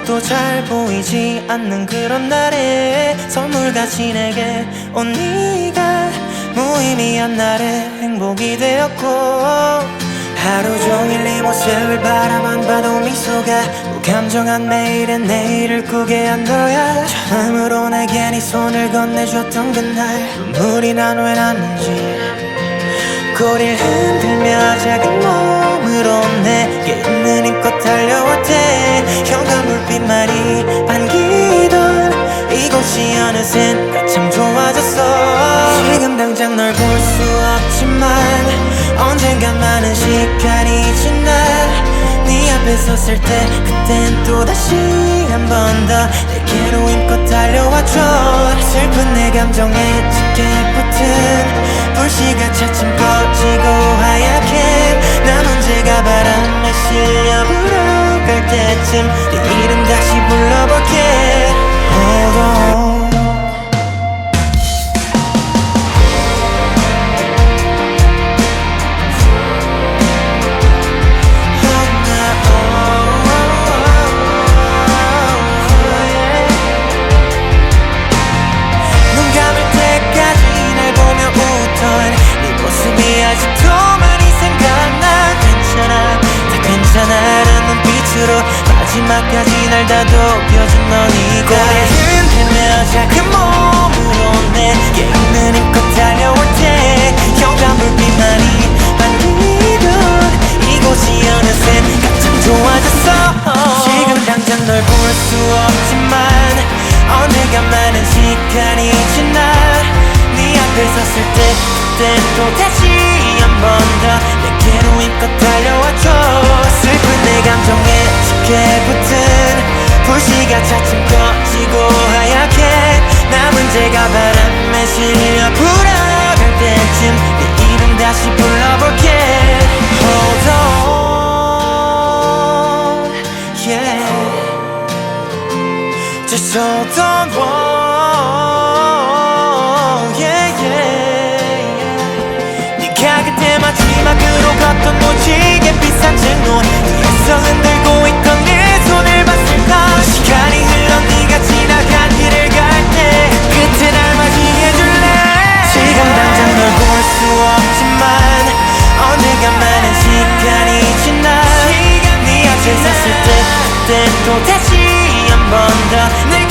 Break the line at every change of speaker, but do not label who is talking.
아무것도 잘 보이지 않는 그런 날에 선물같이 내게 온 네가 무의미한 날에 행복이 되었고, 하루 종일 네 모습을 바라만 봐도 미소가 무감정한 매일은 내일을 꾸게 한 너야. 처음으로 내게 네 손을 건네줬던 그날 눈물이 난 왜 났는지, 꼬리를 흔들며 작은 몸으로 내게 있는 힘껏 달려왔대. 현관불빛만이 반기던 이곳이 어느새 참 좋아졌어. 지금 당장 널 볼 수 없지만 언젠간 많은 시간이 지나 네 앞에 섰을 때 그땐 또다시 한 번 더 내게로 힘껏 달려와줘. 슬픈 내 감정에 짙게 붙은 불씨가 차츰 꺼지고 하얗게 난 언제가 바람에 실려 불어갈 때쯤 네 이름 다시 불러볼게. Hold on. 나는 눈빛으로 마지막까지 날 다독여준 너니까. 꼬리를 흔들며 작은 몸으로 내게 있는 힘껏 달려올 때 현관불빛만이 반기던 이곳이 어느새 참 좋아졌어. 지금 당장 널 볼 수 없지만 언젠가 많은 시간이 지나 네 앞에 섰을 때 그땐 또다시 한 번 더 내게로 힘껏 달려와줘. 슬픈 내 감정에 짙게 붙은 불씨가 차츰 꺼지고 하얗게 남은 제가 바람에 실려 불어갈 때쯤 네 이름 다시 불러볼게. Hold on, yeah. Just hold on, yeah, yeah. 네가 그때 마지막으로 걷던 무지개 비싼 증오 뒤에서 흔들고 있던 네 손을 봤을까. 시간이 흘러 네가 지나간 길을 갈 때 그때 날 맞이해줄래. 지금 당장 널 볼 수 없지만 언젠가 많은 시간이 지나 네 앞에 섰을 때 그땐 또다시 한 번 더